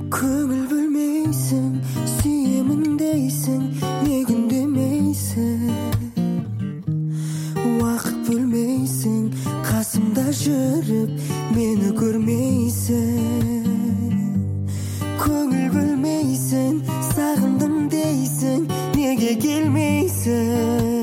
Көңіл бөлмейсің, сүйемін дейсің, не күндемейсің. Уақыт бөлмейсің, қасымда жүріп, мені көрмейсің. Көңіл бөлмейсің, сағындым дейсің, неге келмейсің.